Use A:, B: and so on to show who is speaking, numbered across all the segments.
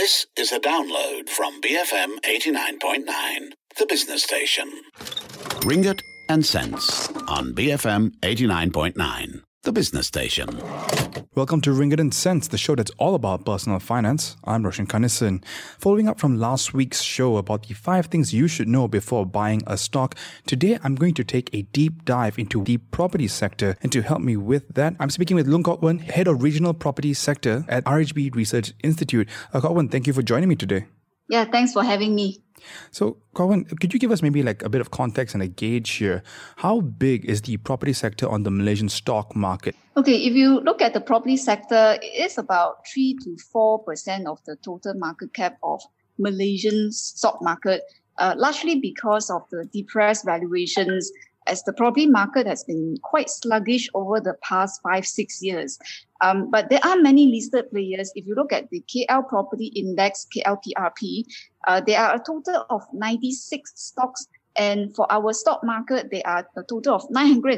A: This is a download from BFM 89.9, the business station. Ringgit and Cents on BFM 89.9, the business station.
B: Welcome to Ringgit and Cents, the show that's all about personal finance. I'm Roshan Kanesan. Following up from last week's show about the 5 things you should know before buying a stock, today I'm going to take a deep dive into the property sector. And to help me with that, I'm speaking with Loong Kok Wen, Head of Regional Property Sector at RHB Research Institute. Kok Wen, thank you for joining me today.
C: Yeah, thanks for having me.
B: So, Kok Wen, could you give us maybe like a bit of context and a gauge here? How big is the property sector on the Malaysian stock market?
C: Okay, if you look at the property sector, it is about 3 to 4% of the total market cap of Malaysian stock market, largely because of the depressed valuations, as the property market has been quite sluggish over the past 5-6 years. But there are many listed players. If you look at the KL Property Index, KLPRP, there are a total of 96 stocks. And for our stock market, there are a total of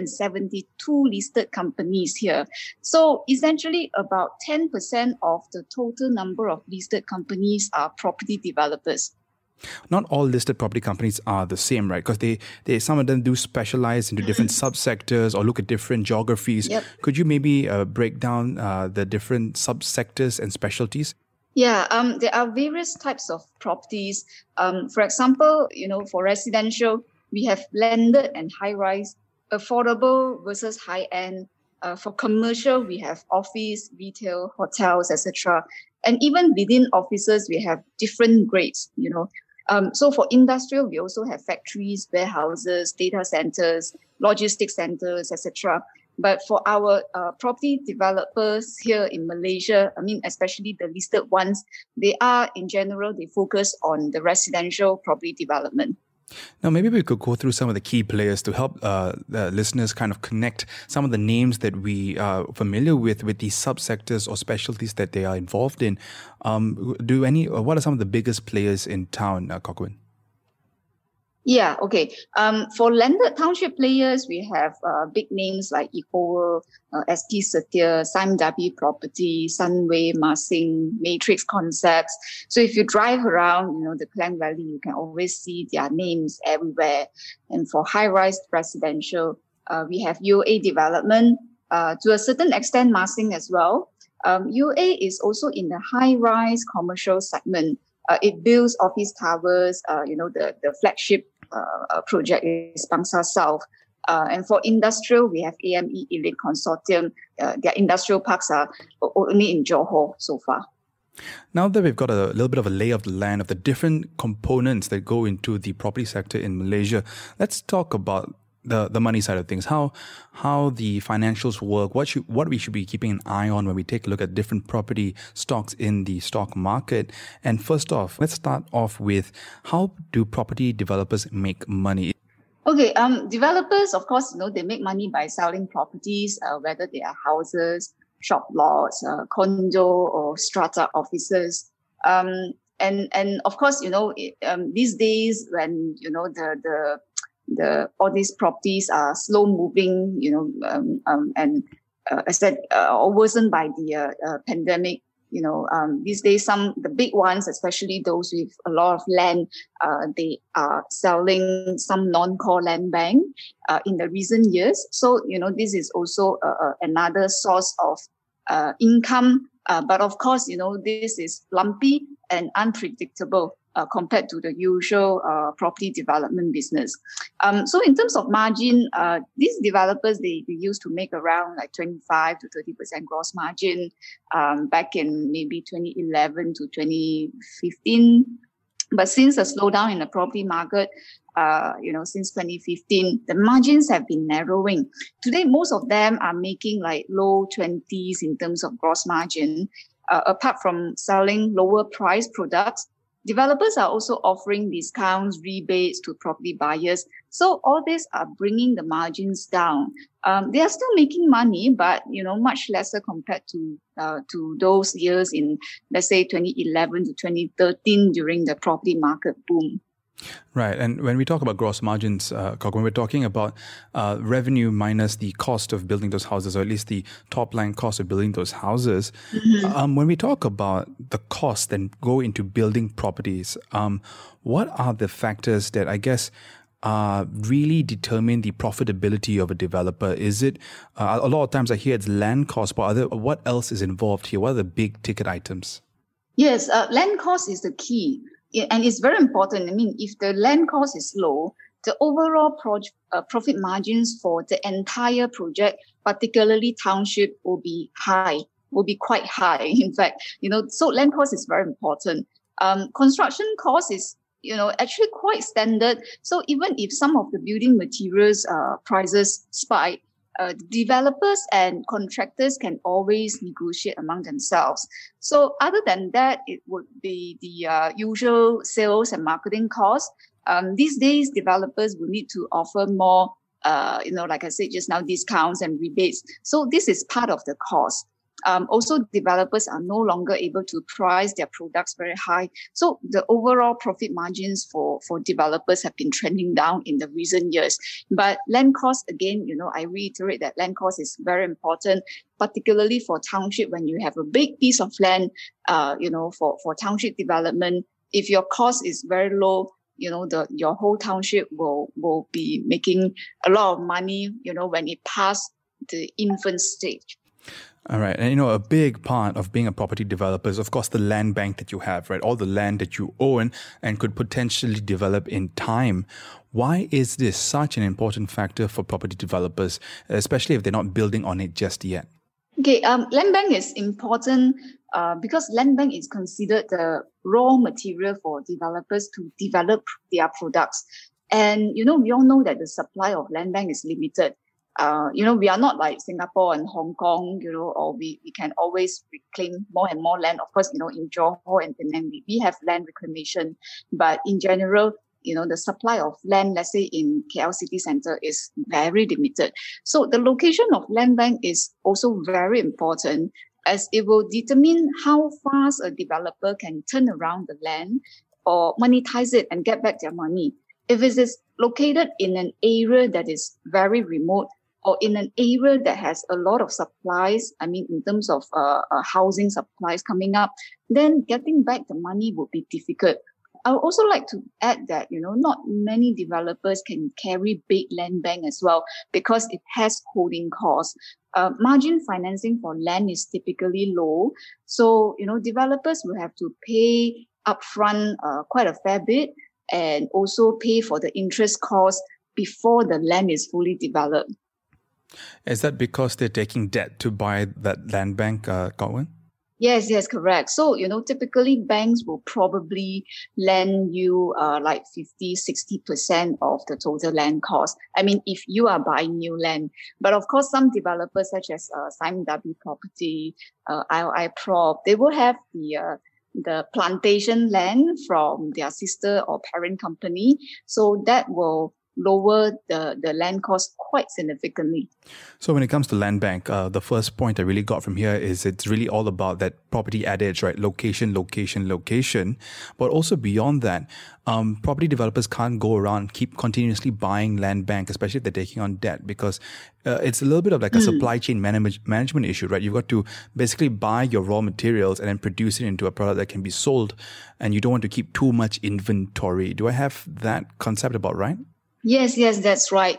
C: 972 listed companies here. So essentially about 10% of the total number of listed companies are property developers.
B: Not all listed property companies are the same, right? Because they some of them do specialize into different subsectors or look at different geographies.
C: Yep.
B: Could you maybe break down the different subsectors and specialties?
C: Yeah, there are various types of properties. For example, for residential, we have landed and high-rise, affordable versus high-end. For commercial, we have office, retail, hotels, etc. And even within offices, we have different grades, So for industrial, we also have factories, warehouses, data centers, logistics centers, etc. But for our property developers here in Malaysia, especially the listed ones, they focus on the residential property development.
B: Now, maybe we could go through some of the key players to help the listeners kind of connect some of the names that we are familiar with these subsectors or specialties that they are involved in. What are some of the biggest players in town, Kok Wen?
C: Yeah, okay. For landed township players, we have big names like Ecoworld, ST Setia, Sime Darby Property, Sunway, Marsing, Matrix Concepts. So if you drive around, the Klang Valley, you can always see their names everywhere. And for high-rise residential, we have UA Development, to a certain extent Marsing as well. UA is also in the high-rise commercial segment. It builds office towers, the flagship project is Bangsar South. And for industrial, we have AME Elite Consortium. Their industrial parks are only in Johor so far.
B: Now that we've got a little bit of a lay of the land of the different components that go into the property sector in Malaysia, let's talk about the money side of things, how the financials work, what we should be keeping an eye on when we take a look at different property stocks in the stock market. And first off, let's start off with, how do property developers make money?
C: Okay, developers, of course, they make money by selling properties, whether they are houses, shop lots, condo or strata offices. And of course, these days when, all these properties are slow moving, and as said, worsened by the pandemic. These days, the big ones, especially those with a lot of land, they are selling some non-core land bank in the recent years. So, this is also another source of income. But of course, this is lumpy and unpredictable compared to the usual property development business. So in terms of margin, these developers, they used to make around like 25 to 30% gross margin back in maybe 2011 to 2015. But since the slowdown in the property market, since 2015, the margins have been narrowing. Today, most of them are making like low 20s in terms of gross margin. Apart from selling lower price products, developers are also offering discounts, rebates to property buyers. So all these are bringing the margins down. They are still making money, but much lesser compared to those years in, let's say, 2011 to 2013 during the property market boom.
B: Right. And when we talk about gross margins, when we're talking about revenue minus the cost of building those houses, or at least the top line cost of building those houses, when we talk about the cost that go into building properties, what are the factors that I guess really determine the profitability of a developer? Is it, a lot of times I hear it's land cost, but what else is involved here? What are the big ticket items?
C: Yes, land cost is the key. And it's very important. I mean, if the land cost is low, the overall profit margins for the entire project, particularly township, will be quite high. In fact, so land cost is very important. Construction cost is, actually quite standard. So even if some of the building materials prices spike, developers and contractors can always negotiate among themselves. So other than that, it would be the usual sales and marketing costs. These days, developers will need to offer more, like I said just now, discounts and rebates. So this is part of the cost. Also, developers are no longer able to price their products very high. So the overall profit margins for developers have been trending down in the recent years. But land cost, again, I reiterate that land cost is very important, particularly for township when you have a big piece of land, for township development. If your cost is very low, your whole township will be making a lot of money, when it passes the infant stage.
B: All right. And, a big part of being a property developer is, of course, the land bank that you have, right? All the land that you own and could potentially develop in time. Why is this such an important factor for property developers, especially if they're not building on it just yet?
C: Okay. Land bank is important because land bank is considered the raw material for developers to develop their products. And, we all know that the supply of land bank is limited. We are not like Singapore and Hong Kong, or we can always reclaim more and more land. Of course, in Johor and Penang, we have land reclamation. But in general, the supply of land, let's say in KL city centre, is very limited. So the location of land bank is also very important, as it will determine how fast a developer can turn around the land or monetize it and get back their money. If it is located in an area that is very remote, or in an area that has a lot of supplies, in terms of housing supplies coming up, then getting back the money would be difficult. I would also like to add that, not many developers can carry big land bank as well because it has holding costs. Margin financing for land is typically low. So, developers will have to pay upfront quite a fair bit and also pay for the interest cost before the land is fully developed.
B: Is that because they're taking debt to buy that land bank, Godwin?
C: Yes, correct. So, typically banks will probably lend you like 50-60% of the total land cost. If you are buying new land. But of course, some developers such as Simon W Property, ILI Prop, they will have the plantation land from their sister or parent company. So that will lower the land cost quite significantly.
B: So when it comes to land bank, the first point I really got from here is it's really all about that property adage, right? Location. But also beyond that, property developers can't go around, keep continuously buying land bank, especially if they're taking on debt, because it's a little bit of like a supply chain management issue, right? You've got to basically buy your raw materials and then produce it into a product that can be sold, and you don't want to keep too much inventory. Do I have that concept about right?
C: Yes, that's right.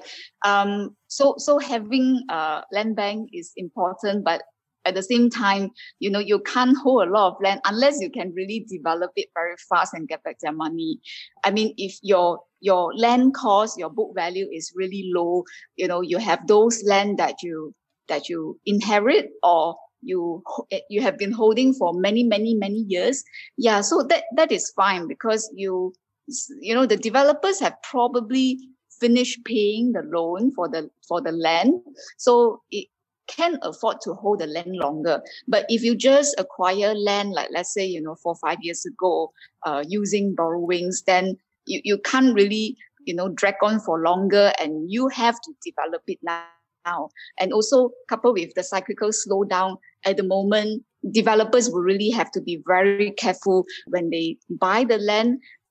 C: So having land bank is important, but at the same time, you can't hold a lot of land unless you can really develop it very fast and get back their money. If your land cost, your book value is really low, you have those land that you inherit or you have been holding for many years. Yeah, so that is fine because the developers have probably finished paying the loan for the land, so it can afford to hold the land longer. But if you just acquire land, like let's say 4 or 5 years ago, using borrowings, then you can't really drag on for longer, and you have to develop it now. And also coupled with the cyclical slowdown at the moment, developers will really have to be very careful when they buy the land.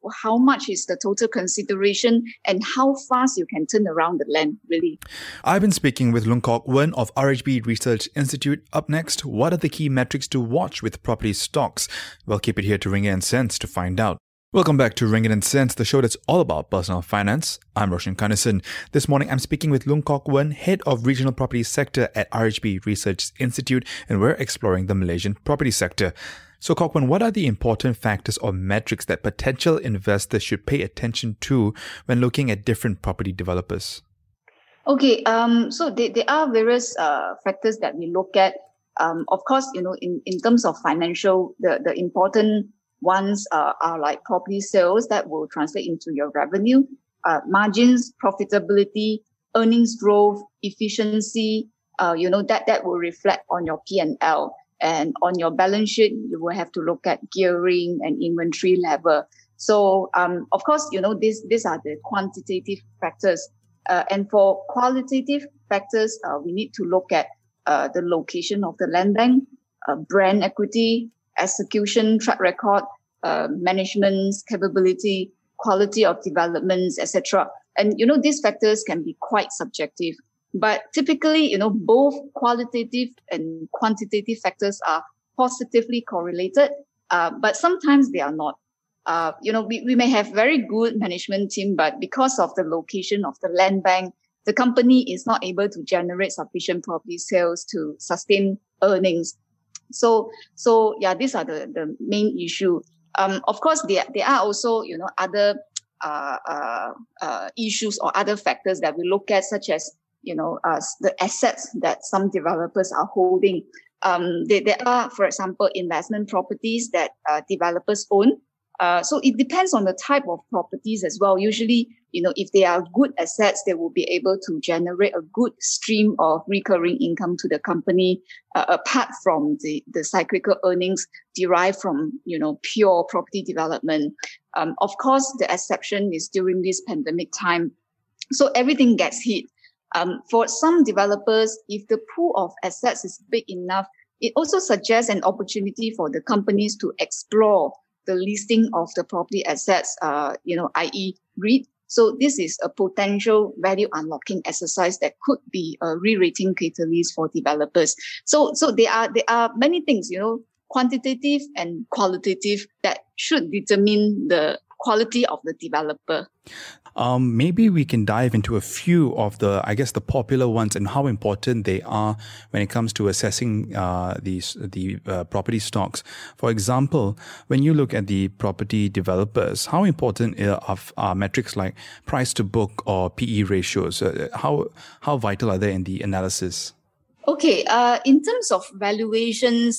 C: how much is the total consideration and how fast you can turn around the land, really.
B: I've been speaking with Loong Kok Wen of RHB Research Institute. Up next, what are the key metrics to watch with property stocks? Well, keep it here to Ringgit and Cents to find out. Welcome back to Ringgit and Cents, the show that's all about personal finance. I'm Roshan Kanesan. This morning, I'm speaking with Loong Kok Wen, Head of Regional Property Sector at RHB Research Institute, and we're exploring the Malaysian property sector. So, Kok Wen, what are the important factors or metrics that potential investors should pay attention to when looking at different property developers?
C: Okay, so there are various factors that we look at. Of course, in terms of financial, the important ones are like property sales that will translate into your revenue, margins, profitability, earnings growth, efficiency, that will reflect on your P&L. And on your balance sheet, you will have to look at gearing and inventory level. So, of course, these are the quantitative factors. And for qualitative factors, we need to look at the location of the land bank, brand equity, execution track record, management's capability, quality of developments, etc. And, these factors can be quite subjective. But typically, both qualitative and quantitative factors are positively correlated, but sometimes they are not. We may have very good management team, but because of the location of the land bank, the company is not able to generate sufficient property sales to sustain earnings. So these are the main issue. Of course, there are also, other issues or other factors that we look at, such as, the assets that some developers are holding. There are, for example, investment properties that developers own. So it depends on the type of properties as well. Usually, if they are good assets, they will be able to generate a good stream of recurring income to the company, apart from the cyclical earnings derived from, pure property development. Of course, the exception is during this pandemic time. So everything gets hit. For some developers, if the pool of assets is big enough, it also suggests an opportunity for the companies to explore the listing of the property assets, i.e. REIT. So this is a potential value unlocking exercise that could be a re-rating catalyst for developers. So there are many things, quantitative and qualitative, that should determine the quality of the developer.
B: Maybe we can dive into a few of the popular ones and how important they are when it comes to assessing the property stocks. For example, when you look at the property developers, how important are metrics like price to book or PE ratios? How vital are they in the analysis?
C: Okay, in terms of valuations,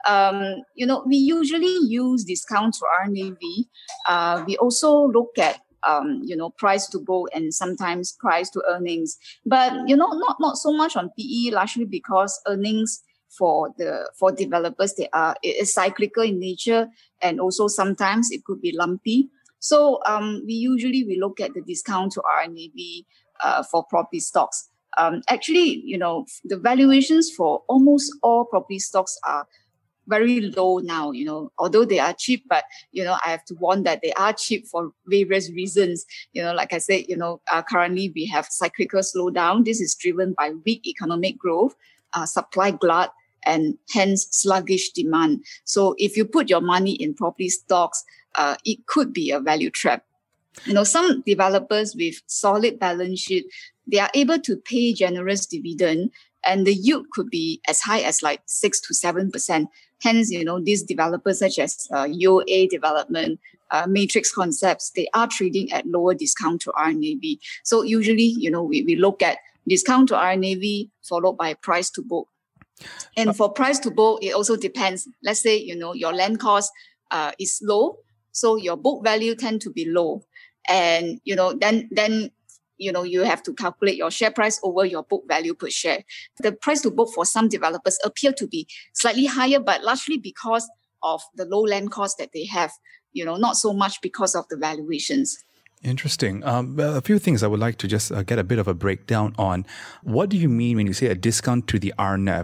C: we usually use discount to RNAV. We also look at price to book and sometimes price to earnings, but not so much on PE, largely because earnings for developers is cyclical in nature, and also sometimes it could be lumpy. So we look at the discount to RNAV for property stocks. Actually, the valuations for almost all property stocks are very low now, although they are cheap, but, I have to warn that they are cheap for various reasons. Like I said, currently we have cyclical slowdown. This is driven by weak economic growth, supply glut, and hence sluggish demand. So if you put your money in property stocks, it could be a value trap. Some developers with solid balance sheet, they are able to pay generous dividend, and the yield could be as high as like 6 to 7%. Hence, these developers such as UOA Development, Matrix Concepts, they are trading at lower discount to RNAV. So usually, we look at discount to RNAV followed by price to book. And for price to book, it also depends. Let's say, your land cost is low, so your book value tend to be low. And, then you have to calculate your share price over your book value per share. The price to book for some developers appear to be slightly higher, but largely because of the low land cost that they have, not so much because of the valuations.
B: Interesting. A few things I would like to just get a bit of a breakdown on. What do you mean when you say a discount to the RNAV?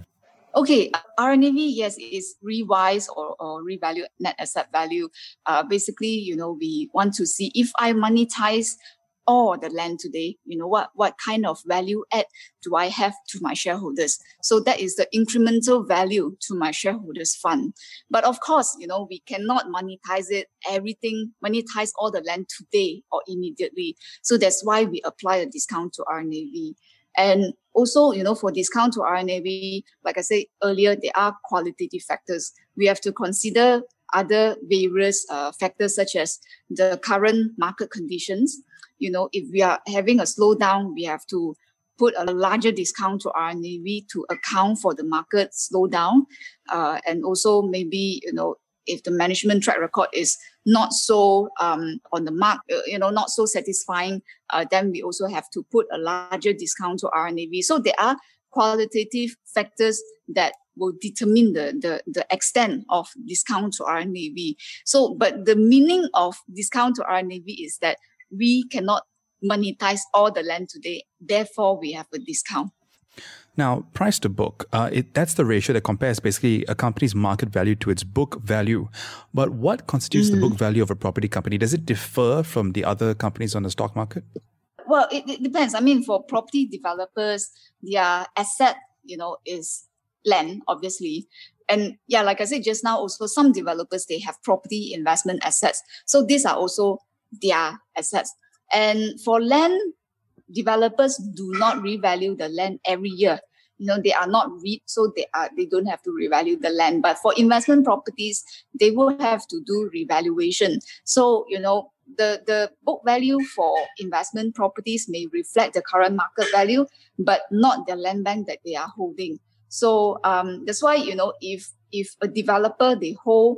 C: Okay, RNAV, yes, is revise or revalue net asset value. Basically, we want to see if I monetize all the land today, what kind of value add do I have to my shareholders? So that is the incremental value to my shareholders fund. But of course, we cannot monetize all the land today or immediately. So that's why we apply a discount to RNAV. And also, for discount to RNAV, like I said earlier, there are qualitative factors. We have to consider other various factors such as the current market conditions. If we are having a slowdown, we have to put a larger discount to RNAV to account for the market slowdown. And also maybe, if the management track record is not so on the mark, not so satisfying, then we also have to put a larger discount to RNAV. So there are qualitative factors that will determine the extent of discount to RNAV. So, but the meaning of discount to RNAV is that we cannot monetize all the land today. Therefore, we have a discount.
B: Now, price to book, that's the ratio that compares basically a company's market value to its book value. But what constitutes the book value of a property company? Does it differ from the other companies on the stock market?
C: Well, it depends. I mean, for property developers, their asset, is land, obviously. And yeah, like I said just now, also some developers, they have property investment assets. So these are also their assets. And for land, developers do not revalue the land every year. They are not REIT, so they don't have to revalue the land. But for investment properties, they will have to do revaluation. So, the book value for investment properties may reflect the current market value, but not the land bank that they are holding. So that's why, if a developer, they hold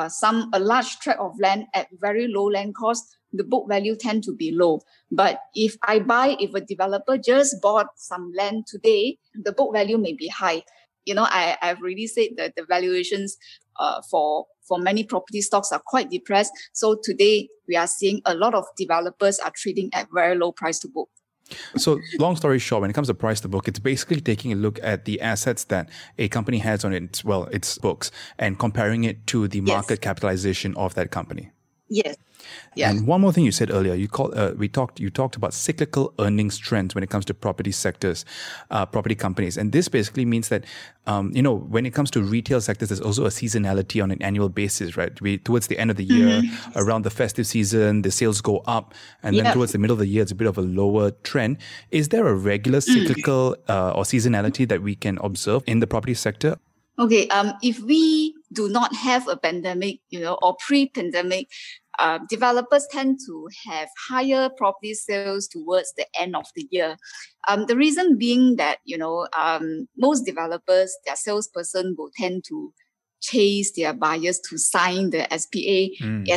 C: a large tract of land at very low land cost, the book value tend to be low. But if a developer just bought some land today, the book value may be high. I've already said that the valuations for many property stocks are quite depressed. So today we are seeing a lot of developers are trading at very low price to book.
B: So long story short, when it comes to price to book, it's basically taking a look at the assets that a company has on its books and comparing it to the market capitalization of that company.
C: Yes. Yeah.
B: And one more thing you said earlier, you talked about cyclical earnings trends when it comes to property sectors, property companies. And this basically means that, when it comes to retail sectors, there's also a seasonality on an annual basis, right? Towards the end of the year, around the festive season, the sales go up. And then towards the middle of the year, it's a bit of a lower trend. Is there a regular cyclical or seasonality that we can observe in the property sector?
C: Okay, if we do not have a pandemic, or pre-pandemic, developers tend to have higher property sales towards the end of the year. The reason being that, most developers, their salesperson will tend to chase their buyers to sign the SPA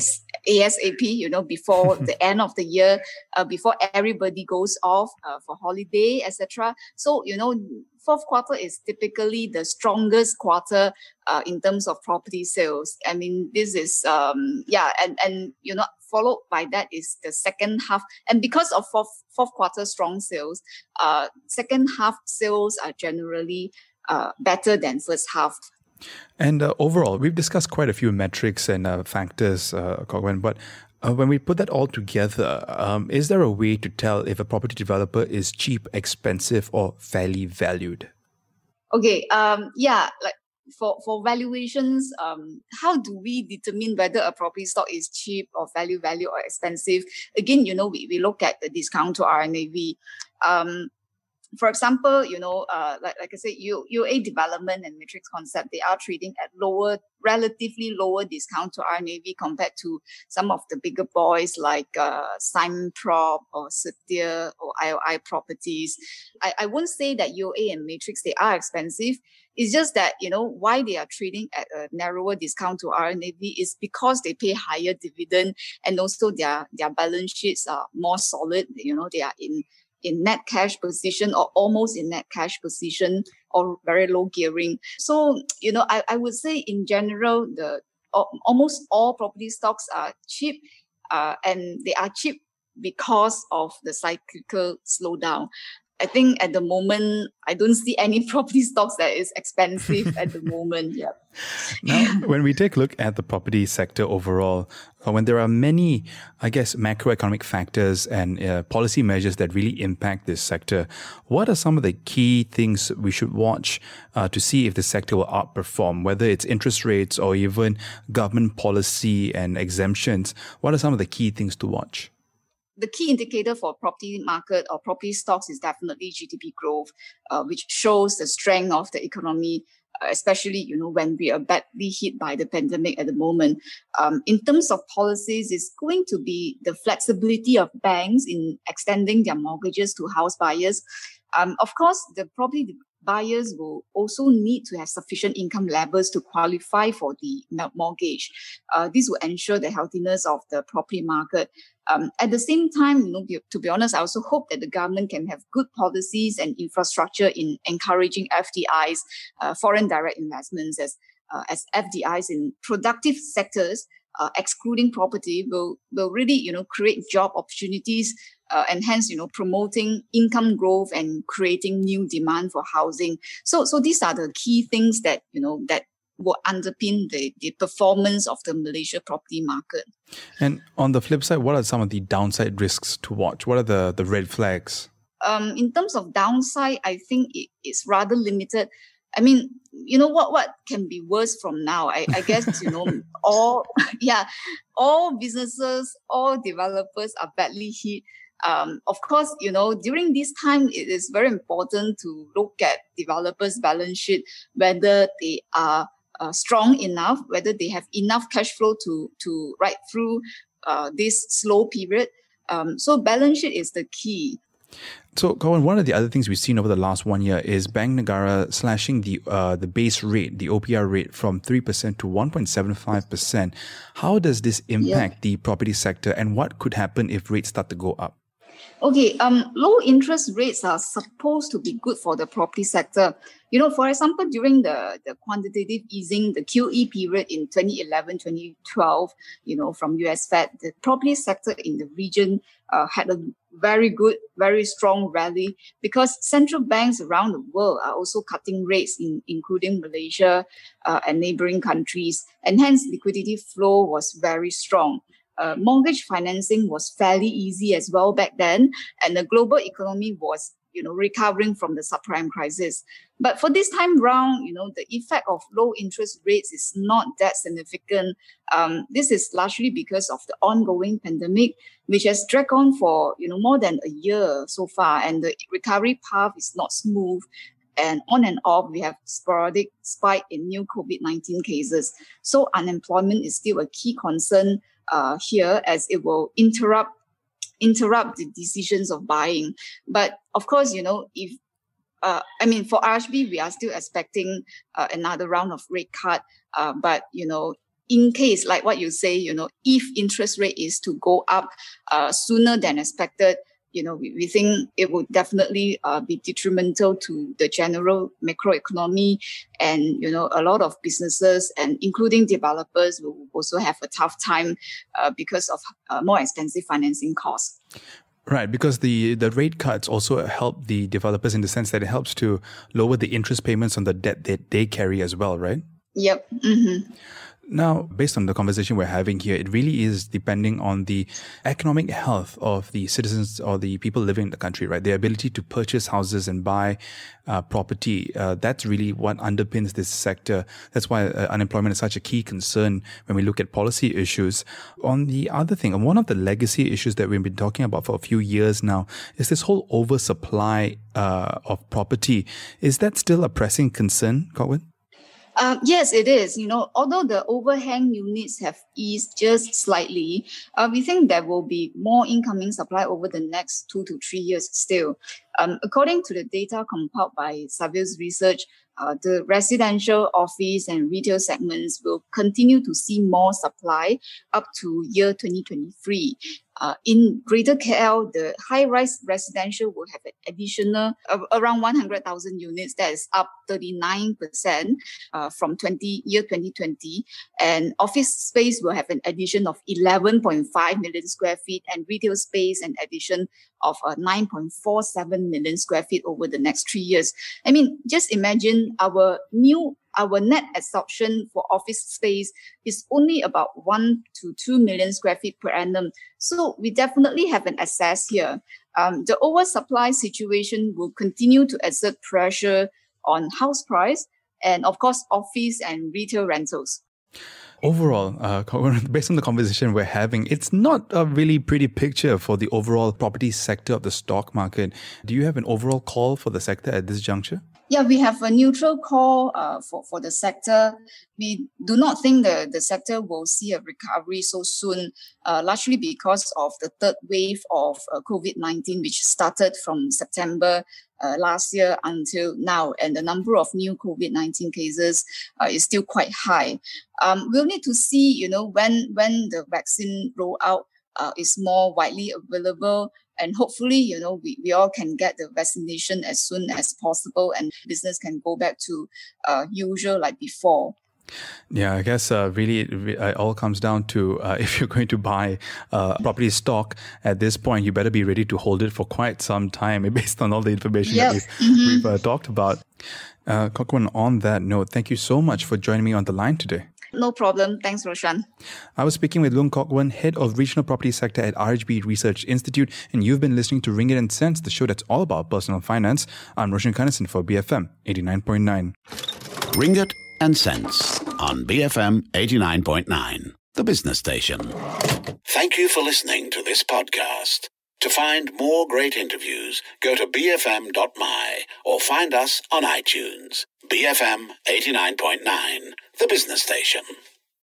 C: ASAP, before the end of the year, before everybody goes off for holiday, etc. So, fourth quarter is typically the strongest quarter in terms of property sales. I mean, this is, and followed by that is the second half. And because of fourth quarter strong sales, second half sales are generally better than first half.
B: And overall, we've discussed quite a few metrics and factors, Kok Wen, but when we put that all together, is there a way to tell if a property developer is cheap, expensive, or fairly valued?
C: Okay, like for valuations, how do we determine whether a property stock is cheap or value or expensive? Again, we look at the discount to RNAV. For example, like I said, UA Development and Matrix Concept, they are trading at relatively lower discount to RNAV compared to some of the bigger boys like Simon Prop or Setia or IOI Properties. I won't say that UA and Matrix, they are expensive. It's just that, why they are trading at a narrower discount to RNAV is because they pay higher dividend, and also their balance sheets are more solid. They are in net cash position or almost in net cash position or very low gearing. So, I would say in general, almost all property stocks are cheap, and they are cheap because of the cyclical slowdown. I think at the moment, I don't see any property stocks that is expensive at the moment. Yeah.
B: Now, when we take a look at the property sector overall, when there are many, I guess, macroeconomic factors and policy measures that really impact this sector, what are some of the key things we should watch to see if the sector will outperform, whether it's interest rates or even government policy and exemptions? What are some of the key things to watch?
C: The key indicator for property market or property stocks is definitely GDP growth, which shows the strength of the economy, especially, when we are badly hit by the pandemic at the moment. In terms of policies, it's going to be the flexibility of banks in extending their mortgages to house buyers. Of course, the property buyers will also need to have sufficient income levels to qualify for the mortgage. This will ensure the healthiness of the property market. At the same time, to be honest, I also hope that the government can have good policies and infrastructure in encouraging FDIs, foreign direct investments, as FDIs in productive sectors, excluding property, will really, create job opportunities, and hence, promoting income growth and creating new demand for housing. So these are the key things that, that will underpin the performance of the Malaysia property market.
B: And on the flip side, what are some of the downside risks to watch? What are the red flags?
C: In terms of downside, I think it's rather limited. I mean, what can be worse from now? I guess, all businesses, all developers are badly hit. Of course, during this time, it is very important to look at developers' balance sheet, whether they are strong enough, whether they have enough cash flow to ride through this slow period. So balance sheet is the key.
B: So, Kawan, one of the other things we've seen over the last 1 year is Bank Negara slashing the base rate, the OPR rate, from 3% to 1.75%. How does this impact the property sector, and what could happen if rates start to go up?
C: Okay, low interest rates are supposed to be good for the property sector. For example, during the quantitative easing, the QE period in 2011, 2012, from US Fed, the property sector in the region had a very good, very strong rally because central banks around the world are also cutting rates, including Malaysia and neighboring countries. And hence, liquidity flow was very strong. Mortgage financing was fairly easy as well back then, and the global economy was, recovering from the subprime crisis. But for this time round, the effect of low interest rates is not that significant. This is largely because of the ongoing pandemic, which has dragged on for, more than a year so far, and the recovery path is not smooth. And on and off, we have sporadic spike in new COVID-19 cases. So unemployment is still a key concern here, as it will interrupt the decisions of buying. But of course, if for RHB, we are still expecting another round of rate cut. But in case, like what you say, if interest rate is to go up sooner than expected, we think it would definitely be detrimental to the general macroeconomy, and a lot of businesses, and including developers, will also have a tough time because of more expensive financing costs.
B: Right, because the rate cuts also help the developers in the sense that it helps to lower the interest payments on the debt that they carry as well, right?
C: Yep. Mm-hmm.
B: Now, based on the conversation we're having here, it really is depending on the economic health of the citizens or the people living in the country, right? Their ability to purchase houses and buy property. That's really what underpins this sector. That's why unemployment is such a key concern when we look at policy issues. On the other thing, one of the legacy issues that we've been talking about for a few years now is this whole oversupply of property. Is that still a pressing concern, Godwin?
C: Yes, it is. Although the overhang units have eased just slightly, we think there will be more incoming supply over the next 2 to 3 years still. According to the data compiled by Savills Research, the residential, office and retail segments will continue to see more supply up to year 2023. In Greater KL, the high-rise residential will have an additional around 100,000 units. That is up 39% from 2020. And office space will have an addition of 11.5 million square feet, and retail space an addition of 9.47 million square feet over the next 3 years. I mean, just imagine our net absorption for office space is only about 1 to 2 million square feet per annum. So we definitely have an access here. The oversupply situation will continue to exert pressure on house price and, of course, office and retail rentals.
B: Overall, based on the conversation we're having, it's not a really pretty picture for the overall property sector of the stock market. Do you have an overall call for the sector at this juncture?
C: Yeah, we have a neutral call for the sector. We do not think the sector will see a recovery so soon, largely because of the third wave of COVID-19, which started from September last year until now, and the number of new COVID-19 cases is still quite high. We'll need to see, when the vaccine rollout is more widely available, and hopefully, we all can get the vaccination as soon as possible, and business can go back to usual like before.
B: Yeah, I guess really it all comes down to if you're going to buy property stock at this point, you better be ready to hold it for quite some time based on all the information that we've talked about. Kok Wen, on that note, thank you so much for joining me on the line today.
C: No problem. Thanks, Roshan.
B: I was speaking with Loong Kok Wen, Head of Regional Property Sector at RHB Research Institute, and you've been listening to Ringgit and Cents, the show that's all about personal finance. I'm Roshan Kanesan for BFM 89.9.
A: Ringgit and Cents on BFM 89.9, the business station. Thank you for listening to this podcast. To find more great interviews, go to bfm.my or find us on iTunes. BFM 89.9, the business station.